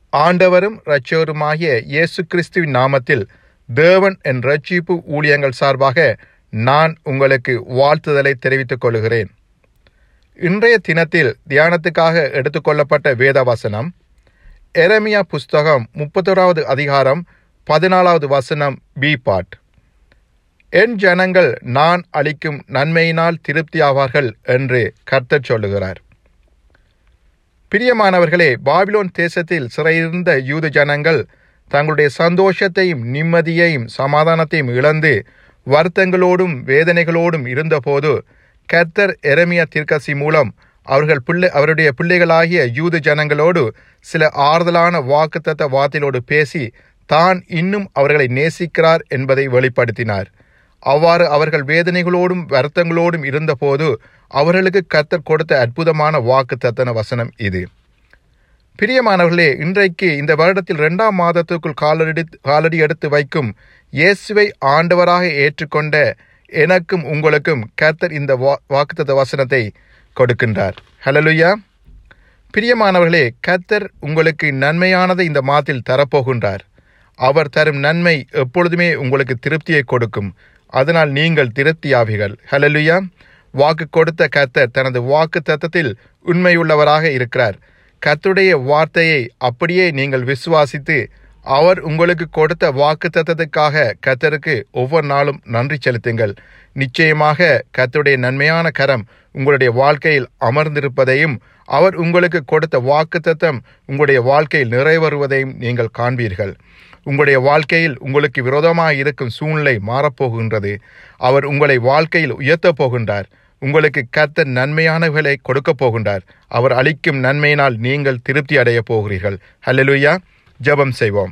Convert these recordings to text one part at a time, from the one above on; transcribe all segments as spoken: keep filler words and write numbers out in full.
ஆண்டவரும் இரட்சகருமாகிய இயேசு கிறிஸ்துவின் நாமத்தில் தேவன் என் இரட்சிப்பு ஊழியங்கள் சார்பாக நான் உங்களுக்கு வாழ்த்துதலை தெரிவித்துக் கொள்கிறேன். இன்றைய தினத்தில் தியானத்துக்காக எடுத்துக்கொள்ளப்பட்ட வேத வசனம் எரேமியா புஸ்தகம் முப்பத்தோராவது அதிகாரம் பதினாலாவது வசனம் பி பாட். என் ஜனங்கள் நான் அளிக்கும் நன்மையினால் திருப்தியாவார்கள் என்று கர்த்தர் சொல்லுகிறார். பிரியமானவர்களே, பாபிலோன் தேசத்தில் சிறையிருந்த யூத ஜனங்கள் தங்களுடைய சந்தோஷத்தையும் நிம்மதியையும் சமாதானத்தையும் இழந்து வருத்தங்களோடும் வேதனைகளோடும் இருந்தபோது கர்த்தர் எரேமியா தீர்க்கதரிசி மூலம் அவர்கள் பிள்ளை அவருடைய பிள்ளைகளாகிய யூத ஜனங்களோடு சில ஆறுதலான வாக்குத்தத்த வார்த்தைகளோடு பேசி தான் இன்னும் அவர்களை நேசிக்கிறார் என்பதை வெளிப்படுத்தினார். அவ்வாறு அவர்கள் வேதனைகளோடும் வருத்தங்களோடும் இருந்தபோது அவர்களுக்கு கர்த்தர் கொடுத்த அற்புதமான வாக்குத்தத்தன வசனம் இது. பிரியமானவர்களே, இன்றைக்கு இந்த வருடத்தில் இரண்டாம் மாதத்துக்குள் காலடி காலடி எடுத்து வைக்கும் இயேசுவை ஆண்டவராக ஏற்றுக்கொண்ட எனக்கும் உங்களுக்கும் கர்த்தர் இந்த வா வாக்குத்தத்த வசனத்தை கொடுக்கின்றார். ஹல்லேலூயா. பிரியமானவர்களே, கர்த்தர் உங்களுக்கு நன்மையானதை இந்த மாதத்தில் தரப்போகின்றார். அவர் தரும் நன்மை எப்பொழுதுமே உங்களுக்கு திருப்தியை கொடுக்கும். அதனால் நீங்கள் திருப்தியாவீர்கள். ஹல்லேலூயா. வாக்கு கொடுத்த கர்த்தர் தனது வாக்கு தத்தத்தில் உண்மையுள்ளவராக இருக்கிறார். கர்த்தருடைய வார்த்தையை அப்படியே நீங்கள் விசுவாசித்து அவர் உங்களுக்கு கொடுத்த வாக்கு தத்தத்துக்காக கர்த்தருக்கு ஒவ்வொரு நாளும் நன்றி செலுத்துங்கள். நிச்சயமாக கர்த்தருடைய நன்மையான கரம் உங்களுடைய வாழ்க்கையில் அமர்ந்திருப்பதையும் அவர் உங்களுக்கு கொடுத்த வாக்கு தத்தம் உங்களுடைய வாழ்க்கையில் நிறைவேறுவதையும் நீங்கள் காண்பீர்கள். உங்களுடைய வாழ்க்கையில் உங்களுக்கு விரோதமாக இருக்கும் சூழ்நிலை மாறப்போகின்றது. அவர் உங்களை வாழ்க்கையில் உயர்த்தப் போகின்றார். உங்களுக்கு கர்த்தர் நன்மையானவர்களை கொடுக்கப் போகின்றார். அவர் அளிக்கும் நன்மையினால் நீங்கள் திருப்தி அடைய போகிறீர்கள். ஹல்லேலூயா. ஜெபம் செய்வோம்.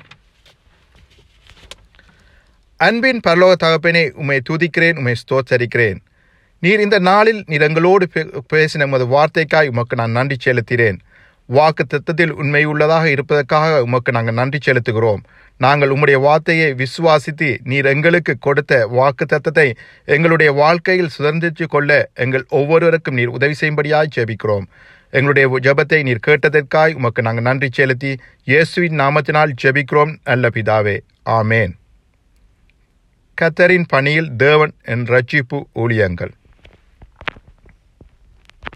அன்பின் பரலோக தகப்பனே, உம்மை துதிக்கிறேன், உம்மை ஸ்தோத்தரிக்கிறேன். நீர் இந்த நாளில் நீர் எங்களோடு பேசின நமது வார்த்தைக்காய் உமக்கு நான் நன்றி செலுத்துகிறேன். வாக்கு தத்தத்தில் உண்மையுள்ளதாக இருப்பதற்காக உமக்கு நாங்கள் நன்றி செலுத்துகிறோம். நாங்கள் உம்முடைய வார்த்தையை விசுவாசித்து நீர் எங்களுக்கு கொடுத்த வாக்கு தத்தத்தை எங்களுடைய வாழ்க்கையில் சுதந்திரித்து கொள்ள எங்கள் ஒவ்வொருவருக்கும் நீர் உதவி செய்யும்படியாய் ஜெபிக்கிறோம். எங்களுடைய ஜெபத்தை நீர் கேட்டதற்காய் உமக்கு நாங்கள் நன்றி செலுத்தி இயேசுவின் நாமத்தினால் ஜெபிக்கிறோம் நல்ல பிதாவே. ஆமேன். கர்த்தரின் பணியில் தேவன் என் இரட்சிப்பு ஊழியங்கள்.